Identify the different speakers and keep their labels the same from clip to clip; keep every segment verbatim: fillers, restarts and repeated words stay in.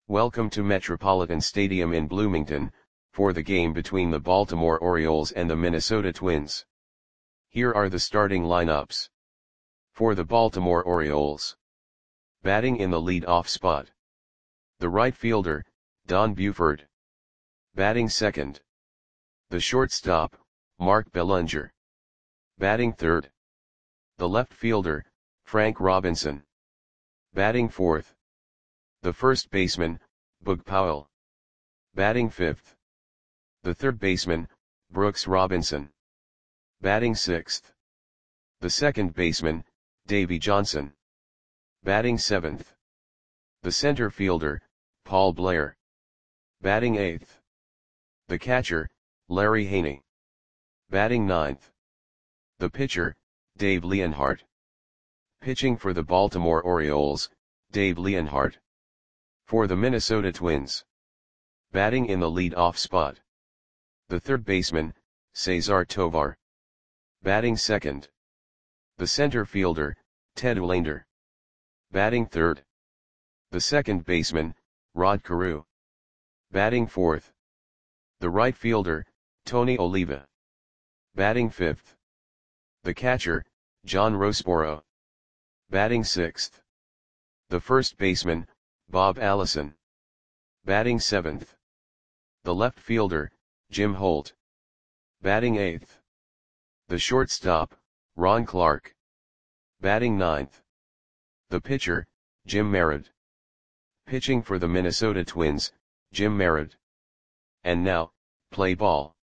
Speaker 1: Welcome to Metropolitan Stadium in Bloomington, for the game between the Baltimore Orioles and the Minnesota Twins. Here are the starting lineups. For the Baltimore Orioles. Batting in the lead-off spot. The right fielder, Don Buford. Batting second. The shortstop, Mark Belanger. Batting third. The left fielder, Frank Robinson. Batting fourth. The first baseman, Boog Powell. Batting fifth. The third baseman, Brooks Robinson. Batting sixth. The second baseman, Davey Johnson. Batting seventh. The center fielder, Paul Blair. Batting eighth. The catcher, Larry Haney. Batting ninth. The pitcher, Dave Leonhardt. Pitching for the Baltimore Orioles, Dave Leonhardt. For the Minnesota Twins. Batting in the lead-off spot. The third baseman, Cesar Tovar. Batting second. The center fielder, Ted Olander. Batting third. The second baseman, Rod Carew. Batting fourth. The right fielder, Tony Oliva. Batting fifth. The catcher, John Roseboro. Batting sixth. The first baseman, Bob Allison. Batting seventh. The left fielder, Jim Holt. Batting eighth. The shortstop, Ron Clark. Batting ninth. The pitcher, Jim Merritt. Pitching for the Minnesota Twins, Jim Merritt. And now, play ball.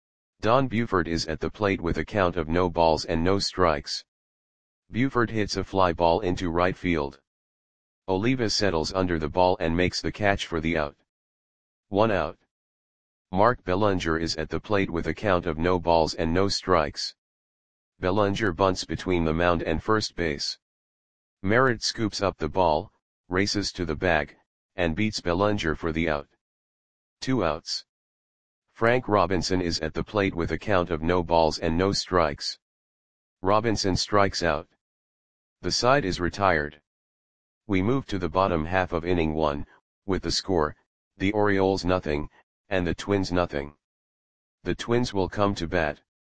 Speaker 1: Don Buford is at the plate with a count of no balls and no strikes. Buford hits a fly ball into right field. Oliva settles under the ball and makes the catch for the out. One out. Mark Belanger is at the plate with a count of no balls and no strikes. Belanger bunts between the mound and first base. Merritt scoops up the ball, races to the bag, and beats Belanger for the out. Two outs. Frank Robinson is at the plate with a count of no balls and no strikes. Robinson strikes out. The side is retired. We move to the bottom half of inning one, with the score, the Orioles nothing, and the Twins nothing. The Twins will come to bat.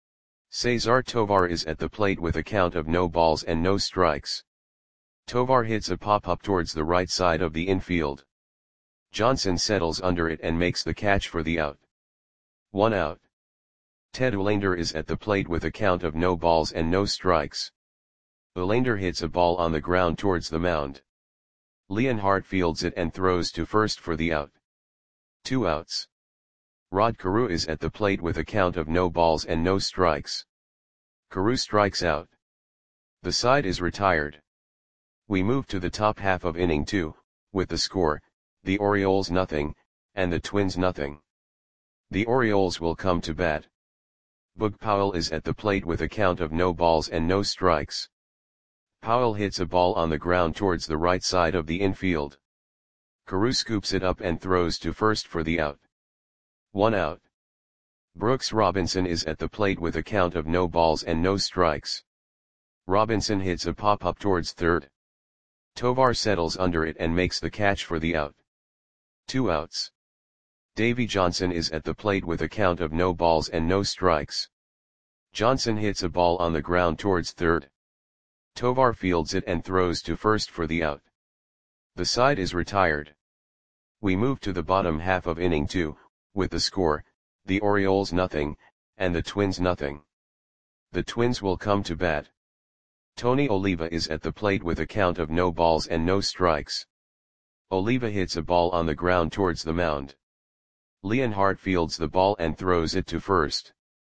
Speaker 1: Cesar Tovar is at the plate with a count of no balls and no strikes. Tovar hits a pop-up towards the right side of the infield. Johnson settles under it and makes the catch for the out. One out. Ted Olander is at the plate with a count of no balls and no strikes. Olander hits a ball on the ground towards the mound. Leonhardt fields it and throws to first for the out. Two outs. Rod Carew is at the plate with a count of no balls and no strikes. Carew strikes out. The side is retired. We move to the top half of inning two, with the score, the Orioles nothing, and the Twins nothing. The Orioles will come to bat. Boog Powell is at the plate with a count of no balls and no strikes. Powell hits a ball on the ground towards the right side of the infield. Carew scoops it up and throws to first for the out. One out. Brooks Robinson is at the plate with a count of no balls and no strikes. Robinson hits a pop-up towards third. Tovar settles under it and makes the catch for the out. Two outs. Davey Johnson is at the plate with a count of no balls and no strikes. Johnson hits a ball on the ground towards third. Tovar fields it and throws to first for the out. The side is retired. We move to the bottom half of inning two, with the score, the Orioles nothing, and the Twins nothing. The Twins will come to bat. Tony Oliva is at the plate with a count of no balls and no strikes. Oliva hits a ball on the ground towards the mound. Leonhardt fields the ball and throws it to first.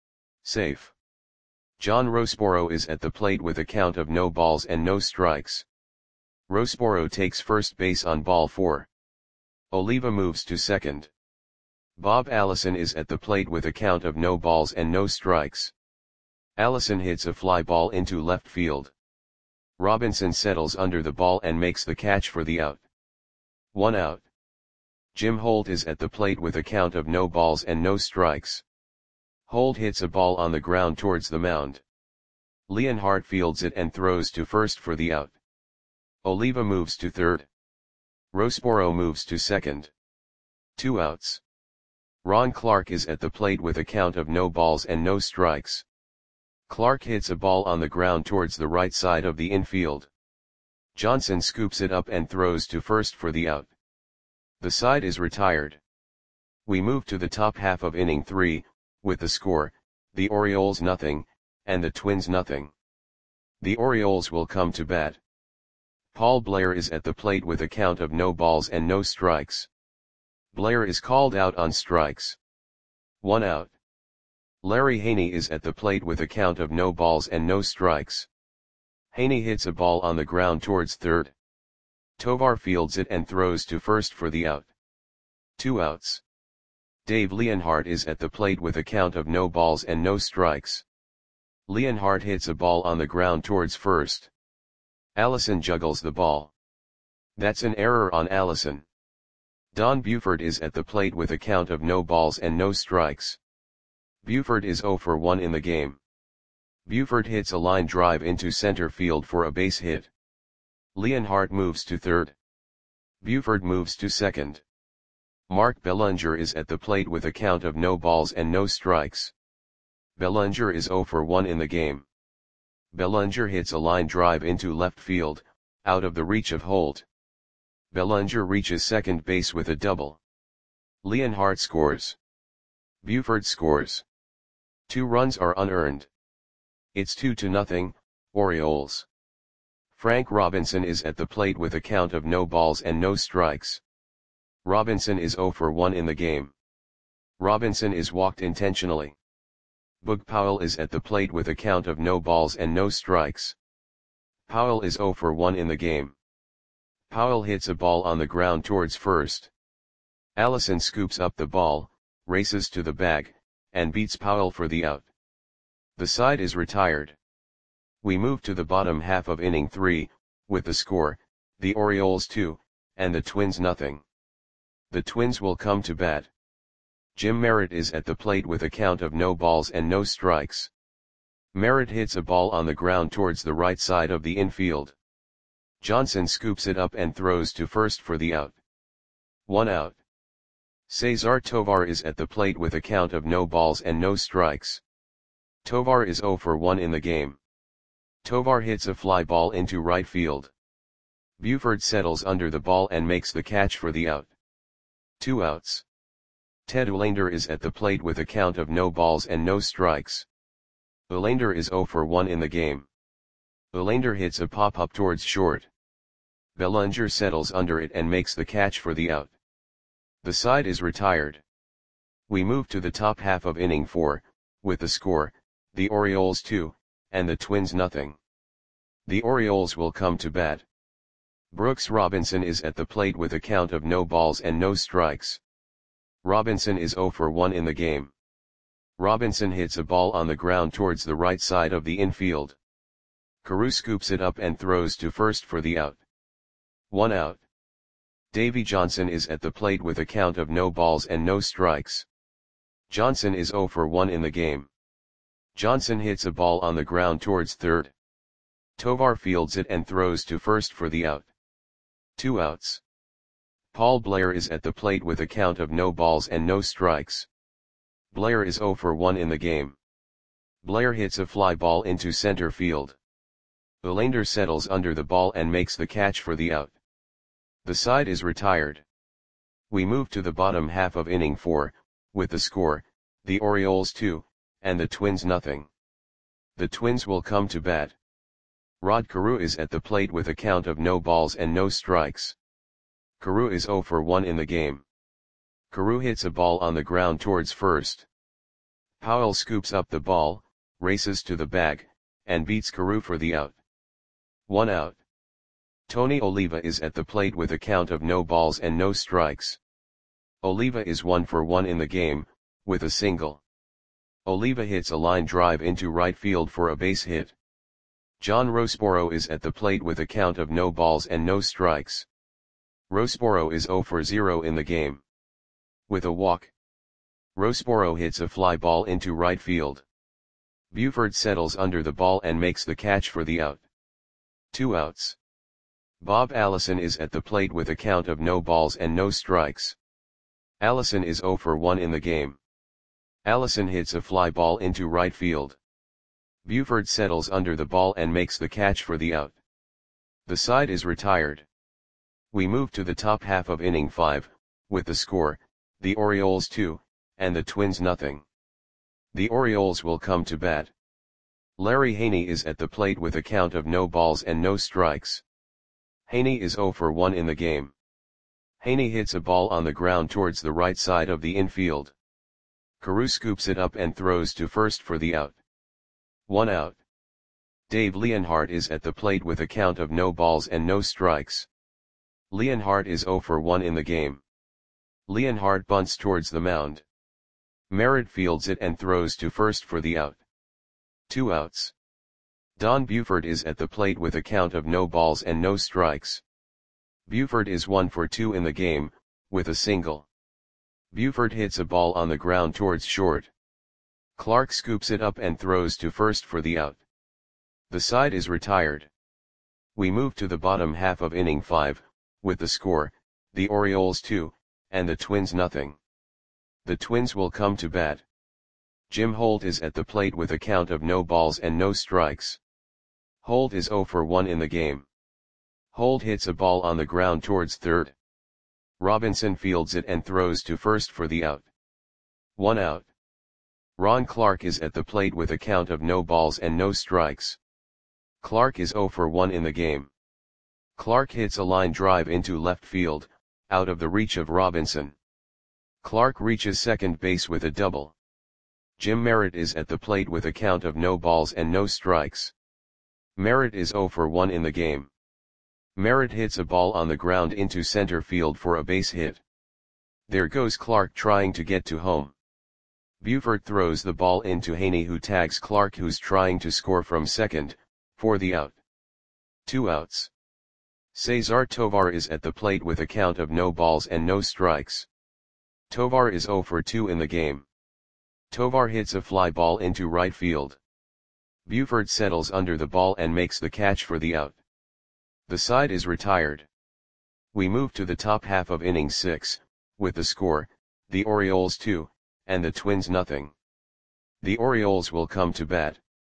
Speaker 1: Safe. John Roseboro is at the plate with a count of no balls and no strikes. Roseboro takes first base on ball four. Oliva moves to second. Bob Allison is at the plate with a count of no balls and no strikes. Allison hits a fly ball into left field. Robinson settles under the ball and makes the catch for the out. One out. Jim Holt is at the plate with a count of no balls and no strikes. Holt hits a ball on the ground towards the mound. Leonhardt fields it and throws to first for the out. Oliva moves to third. Rosborough moves to second. Two outs. Ron Clark is at the plate with a count of no balls and no strikes. Clark hits a ball on the ground towards the right side of the infield. Johnson scoops it up and throws to first for the out. The side is retired. We move to the top half of inning three, with the score, the Orioles nothing, and the Twins nothing. The Orioles will come to bat. Paul Blair is at the plate with a count of no balls and no strikes. Blair is called out on strikes. One out. Larry Haney is at the plate with a count of no balls and no strikes. Haney hits a ball on the ground towards third. Tovar fields it and throws to first for the out. Two outs. Dave Leonhardt is at the plate with a count of no balls and no strikes. Leonhardt hits a ball on the ground towards first. Allison juggles the ball. That's an error on Allison. Don Buford is at the plate with a count of no balls and no strikes. Buford is oh for one in the game. Buford hits a line drive into center field for a base hit. Leonhardt moves to third. Buford moves to second. Mark Bellinger is at the plate with a count of no balls and no strikes. Bellinger is oh for one in the game. Bellinger hits a line drive into left field, out of the reach of Holt. Bellinger reaches second base with a double. Leonhardt scores. Buford scores. Two runs are unearned. It's two to nothing, Orioles. Frank Robinson is at the plate with a count of no balls and no strikes. Robinson is oh for one in the game. Robinson is walked intentionally. Boog Powell is at the plate with a count of no balls and no strikes. Powell is oh for one in the game. Powell hits a ball on the ground towards first. Allison scoops up the ball, races to the bag, and beats Powell for the out. The side is retired. We move to the bottom half of inning three, with the score, the Orioles two, and the Twins nothing. The Twins will come to bat. Jim Merritt is at the plate with a count of no balls and no strikes. Merritt hits a ball on the ground towards the right side of the infield. Johnson scoops it up and throws to first for the out. One out. Cesar Tovar is at the plate with a count of no balls and no strikes. Tovar is oh for one in the game. Tovar hits a fly ball into right field. Buford settles under the ball and makes the catch for the out. Two outs. Ted Olander is at the plate with a count of no balls and no strikes. Olander is oh for one in the game. Olander hits a pop-up towards short. Bellinger settles under it and makes the catch for the out. The side is retired. We move to the top half of inning four, with the score, the Orioles two, and the Twins nothing. The Orioles will come to bat. Brooks Robinson is at the plate with a count of no balls and no strikes. Robinson is oh for one in the game. Robinson hits a ball on the ground towards the right side of the infield. Carew scoops it up and throws to first for the out. One out. Davy Johnson is at the plate with a count of no balls and no strikes. Johnson is oh for one in the game. Johnson hits a ball on the ground towards third. Tovar fields it and throws to first for the out. Two outs. Paul Blair is at the plate with a count of no balls and no strikes. Blair is oh for one in the game. Blair hits a fly ball into center field. Olander settles under the ball and makes the catch for the out. The side is retired. We move to the bottom half of inning four, with the score, the Orioles two, and the Twins nothing. The Twins will come to bat. Rod Carew is at the plate with a count of no balls and no strikes. Carew is oh for one in the game. Carew hits a ball on the ground towards first. Powell scoops up the ball, races to the bag, and beats Carew for the out. One out. Tony Oliva is at the plate with a count of no balls and no strikes. Oliva is one for one in the game, with a single. Oliva hits a line drive into right field for a base hit. John Rosborough is at the plate with a count of no balls and no strikes. Rosborough is oh for zero in the game. With a walk. Rosborough hits a fly ball into right field. Buford settles under the ball and makes the catch for the out. Two outs. Bob Allison is at the plate with a count of no balls and no strikes. Allison is zero for one in the game. Allison hits a fly ball into right field. Buford settles under the ball and makes the catch for the out. The side is retired. We move to the top half of inning five, with the score, the Orioles two, and the Twins nothing. The Orioles will come to bat. Larry Haney is at the plate with a count of no balls and no strikes. Haney is zero for one in the game. Haney hits a ball on the ground towards the right side of the infield. Carew scoops it up and throws to first for the out. One out. Dave Leonhardt is at the plate with a count of no balls and no strikes. Leonhardt is zero for one in the game. Leonhardt bunts towards the mound. Merritt fields it and throws to first for the out. Two outs. Don Buford is at the plate with a count of no balls and no strikes. Buford is one for two in the game, with a single. Buford hits a ball on the ground towards short. Clark scoops it up and throws to first for the out. The side is retired. We move to the bottom half of inning five, with the score, the Orioles two, and the Twins nothing. The Twins will come to bat. Jim Holt is at the plate with a count of no balls and no strikes. Holt is zero for one in the game. Holt hits a ball on the ground towards third. Robinson fields it and throws to first for the out. One out. Ron Clark is at the plate with a count of no balls and no strikes. Clark is zero for one in the game. Clark hits a line drive into left field, out of the reach of Robinson. Clark reaches second base with a double. Jim Merritt is at the plate with a count of no balls and no strikes. Merritt is zero for one in the game. Merritt hits a ball on the ground into center field for a base hit. There goes Clark trying to get to home. Buford throws the ball into Haney, who tags Clark, who's trying to score from second, for the out. Two outs. Cesar Tovar is at the plate with a count of no balls and no strikes. Tovar is zero for two in the game. Tovar hits a fly ball into right field. Buford settles under the ball and makes the catch for the out. The side is retired. We move to the top half of inning six, with the score, the Orioles two, and the Twins nothing. The Orioles will come to bat.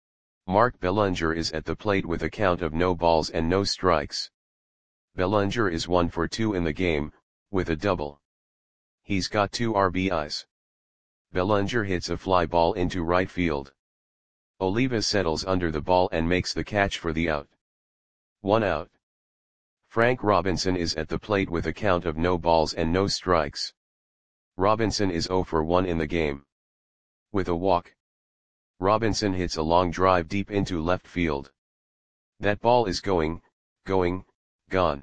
Speaker 1: Mark Bellinger is at the plate with a count of no balls and no strikes. Bellinger is one for two in the game, with a double. He's got two R B Is. Bellinger hits a fly ball into right field. Oliva settles under the ball and makes the catch for the out. One out. Frank Robinson is at the plate with a count of no balls and no strikes. Robinson is zero for one in the game. With a walk. Robinson hits a long drive deep into left field. That ball is going, going, gone.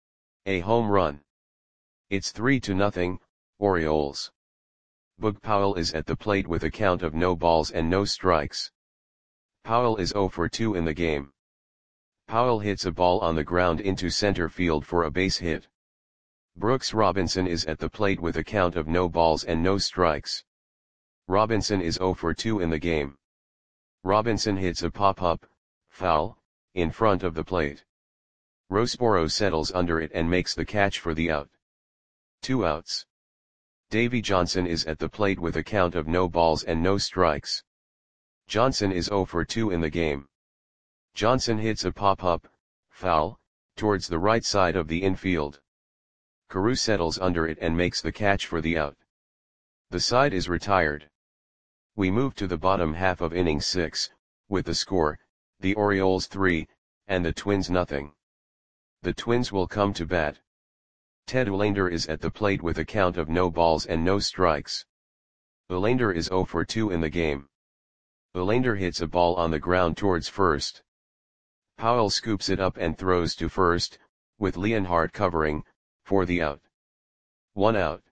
Speaker 1: A home run. It's three to nothing, Orioles. Boog Powell is at the plate with a count of no balls and no strikes. Powell is zero for two in the game. Powell hits a ball on the ground into center field for a base hit. Brooks Robinson is at the plate with a count of no balls and no strikes. Robinson is zero for two in the game. Robinson hits a pop-up, foul, in front of the plate. Rosboro settles under it and makes the catch for the out. Two outs. Davy Johnson is at the plate with a count of no balls and no strikes. Johnson is zero for two in the game. Johnson hits a pop-up, foul, towards the right side of the infield. Carew settles under it and makes the catch for the out. The side is retired. We move to the bottom half of inning six, with the score, the Orioles three, and the Twins nothing. The Twins will come to bat. Ted Olander is at the plate with a count of no balls and no strikes. Olander is zero for two in the game. Olander hits a ball on the ground towards first. Powell scoops it up and throws to first, with Leonhardt covering, for the out. One out.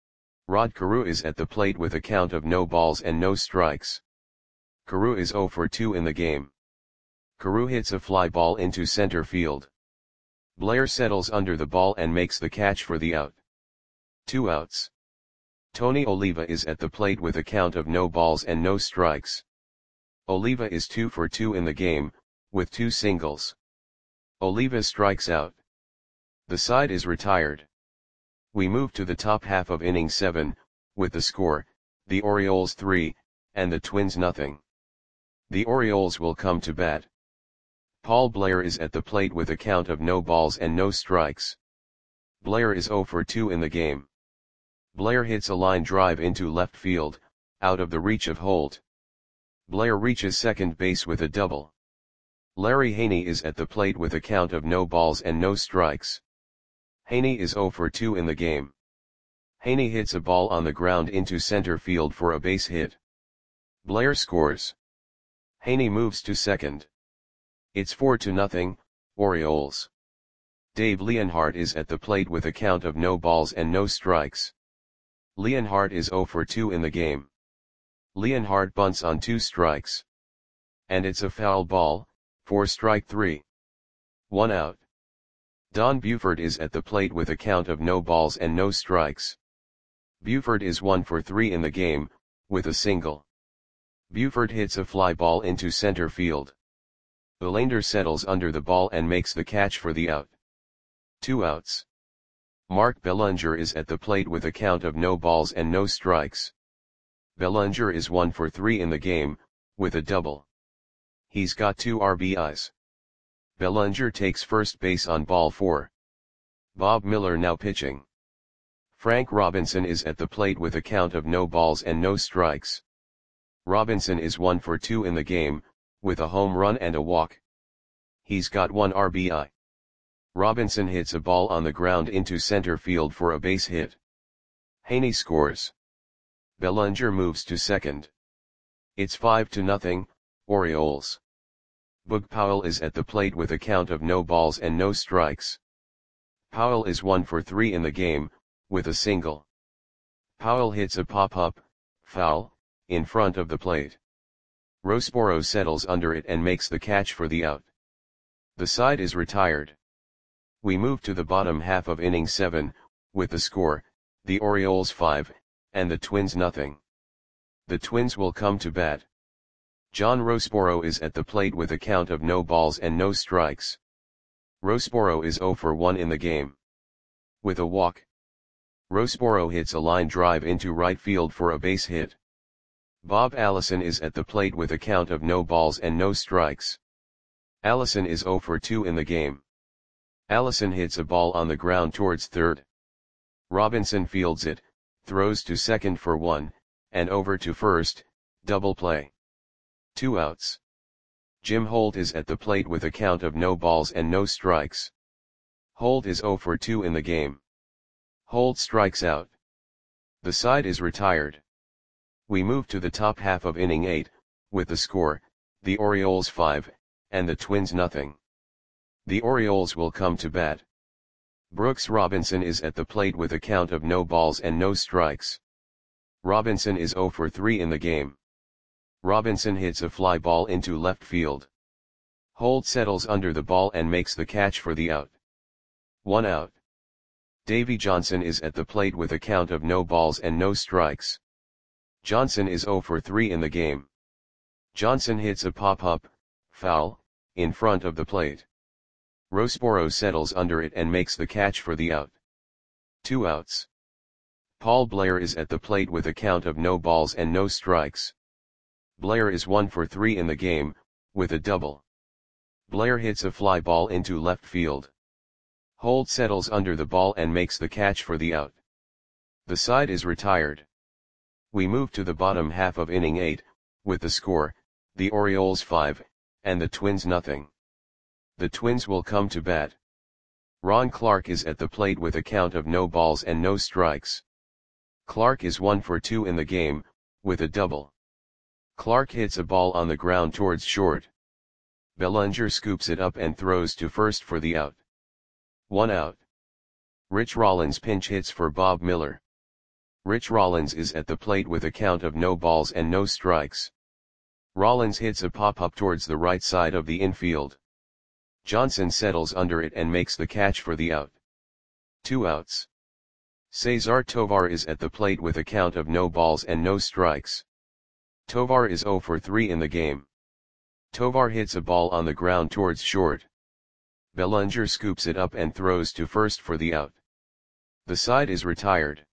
Speaker 1: Rod Carew is at the plate with a count of no balls and no strikes. Carew is zero for two in the game. Carew hits a fly ball into center field. Blair settles under the ball and makes the catch for the out. Two outs. Tony Oliva is at the plate with a count of no balls and no strikes. Oliva is two for two in the game, with two singles. Oliva strikes out. The side is retired. We move to the top half of inning seven, with the score, the Orioles three, and the Twins nothing. The Orioles will come to bat. Paul Blair is at the plate with a count of no balls and no strikes. Blair is oh for two in the game. Blair hits a line drive into left field, out of the reach of Holt. Blair reaches second base with a double. Larry Haney is at the plate with a count of no balls and no strikes. Haney is oh for two in the game. Haney hits a ball on the ground into center field for a base hit. Blair scores. Haney moves to second. It's four to nothing, Orioles. Dave Leonhardt is at the plate with a count of no balls and no strikes. Leonhardt is oh for two in the game. Leonhardt bunts on two strikes. And it's a foul ball, for strike three. One out. Don Buford is at the plate with a count of no balls and no strikes. Buford is one for three in the game, with a single. Buford hits a fly ball into center field. Belander settles under the ball and makes the catch for the out. Two outs. Mark Bellinger is at the plate with a count of no balls and no strikes. Bellinger is one for three in the game, with a double. He's got two R B Is. Bellinger takes first base on ball four. Bob Miller now pitching. Frank Robinson is at the plate with a count of no balls and no strikes. Robinson is one for two in the game, with a home run and a walk. He's got one R B I. Robinson hits a ball on the ground into center field for a base hit. Haney scores. Bellinger moves to second. It's five to nothing, Orioles. Boog Powell is at the plate with a count of no balls and no strikes. Powell is one for three in the game, with a single. Powell hits a pop-up, foul, in front of the plate. Roseboro settles under it and makes the catch for the out. The side is retired. We move to the bottom half of inning seven, with the score, the Orioles five, and the Twins nothing. The Twins will come to bat. John Roseboro is at the plate with a count of no balls and no strikes. Roseboro is oh for one in the game. With a walk. Roseboro hits a line drive into right field for a base hit. Bob Allison is at the plate with a count of no balls and no strikes. Allison is oh for two in the game. Allison hits a ball on the ground towards third. Robinson fields it, throws to second for one, and over to first, double play. Two outs. Jim Holt is at the plate with a count of no balls and no strikes. Holt is oh for two in the game. Holt strikes out. The side is retired. We move to the top half of inning eight, with the score, the Orioles five, and the Twins nothing. The Orioles will come to bat. Brooks Robinson is at the plate with a count of no balls and no strikes. Robinson is oh for three in the game. Robinson hits a fly ball into left field. Holt settles under the ball and makes the catch for the out. One out. Davy Johnson is at the plate with a count of no balls and no strikes. Johnson is oh for three in the game. Johnson hits a pop-up, foul, in front of the plate. Roseboro settles under it and makes the catch for the out. Two outs. Paul Blair is at the plate with a count of no balls and no strikes. Blair is one for three in the game, with a double. Blair hits a fly ball into left field. Holt settles under the ball and makes the catch for the out. The side is retired. We move to the bottom half of inning eight, with the score, the Orioles five, and the Twins nothing. The Twins will come to bat. Ron Clark is at the plate with a count of no balls and no strikes. Clark is one for two in the game, with a double. Clark hits a ball on the ground towards short. Bellinger scoops it up and throws to first for the out. One out. Rich Rollins pinch hits for Bob Miller. Rich Rollins is at the plate with a count of no balls and no strikes. Rollins hits a pop-up towards the right side of the infield. Johnson settles under it and makes the catch for the out. Two outs. Cesar Tovar is at the plate with a count of no balls and no strikes. Tovar is oh for three in the game. Tovar hits a ball on the ground towards short. Bellinger scoops it up and throws to first for the out. The side is retired.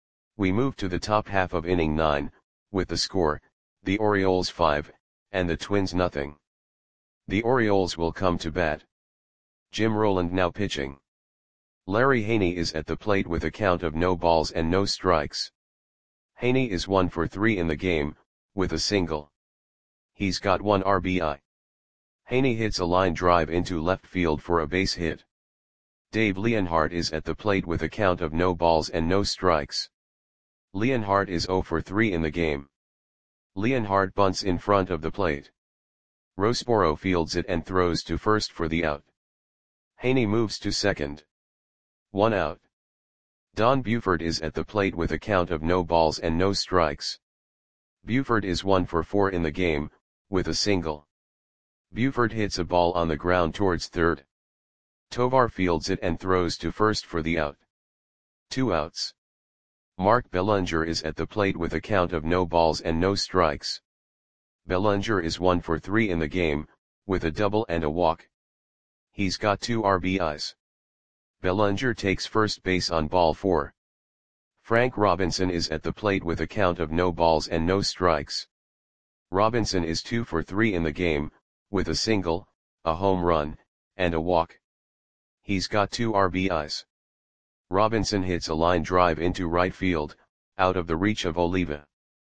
Speaker 1: We move to the top half of inning nine, with the score, the Orioles five, and the Twins nothing. The Orioles will come to bat. Jim Rowland now pitching. Larry Haney is at the plate with a count of no balls and no strikes. Haney is one for three in the game, with a single. He's got one R B I. Haney hits a line drive into left field for a base hit. Dave Leonhardt is at the plate with a count of no balls and no strikes. Leonhardt is zero for three in the game. Leonhardt bunts in front of the plate. Roseboro fields it and throws to first for the out. Haney moves to second. One out. Don Buford is at the plate with a count of no balls and no strikes. Buford is one for four in the game, with a single. Buford hits a ball on the ground towards third. Tovar fields it and throws to first for the out. Two outs. Mark Bellinger is at the plate with a count of no balls and no strikes. Bellinger is one for three in the game, with a double and a walk. He's got two R B Is. Bellinger takes first base on ball four. Frank Robinson is at the plate with a count of no balls and no strikes. Robinson is two for three in the game, with a single, a home run, and a walk. He's got two R B Is. Robinson hits a line drive into right field, out of the reach of Oliva.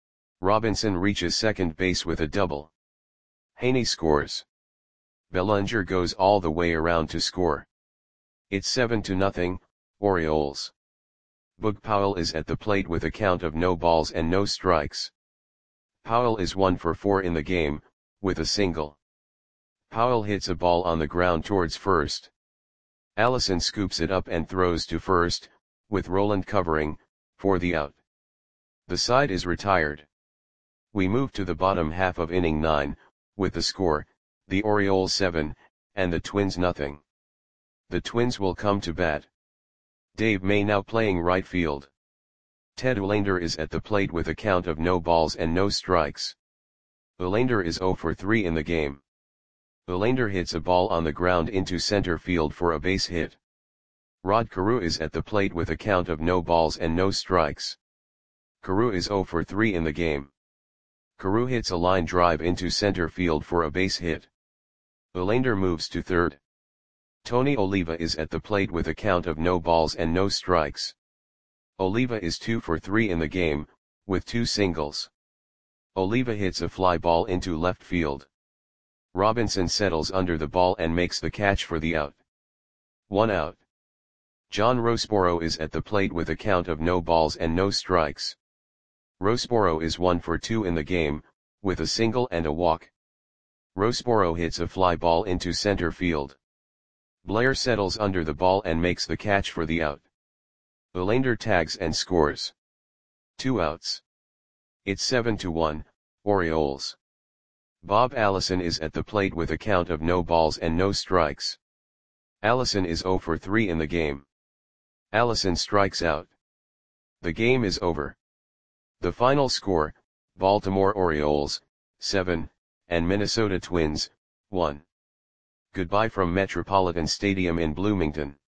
Speaker 1: Robinson reaches second base with a double. Haney scores. Bellinger goes all the way around to score. It's seven to nothing, Orioles. Boog Powell is at the plate with a count of no balls and no strikes. Powell is one for four in the game, with a single. Powell hits a ball on the ground towards first. Allison scoops it up and throws to first, with Rowland covering, for the out. The side is retired. We move to the bottom half of inning nine, with the score, the Orioles seven, and the Twins nothing. The Twins will come to bat. Dave May now playing right field. Ted Olander is at the plate with a count of no balls and no strikes. Olander is zero for three in the game. Olander hits a ball on the ground into center field for a base hit. Rod Carew is at the plate with a count of no balls and no strikes. Carew is zero for three in the game. Carew hits a line drive into center field for a base hit. Olander moves to third. Tony Oliva is at the plate with a count of no balls and no strikes. Oliva is two for three in the game, with two singles. Oliva hits a fly ball into left field. Robinson settles under the ball and makes the catch for the out. One out. John Roseboro is at the plate with a count of no balls and no strikes. Roseboro is one for two in the game, with a single and a walk. Roseboro hits a fly ball into center field. Blair settles under the ball and makes the catch for the out. Olander tags and scores. Two outs. It's seven to one, Orioles. Bob Allison is at the plate with a count of no balls and no strikes. Allison is zero for three in the game. Allison strikes out. The game is over. The final score, Baltimore Orioles, seven, and Minnesota Twins, one. Goodbye from Metropolitan Stadium in Bloomington.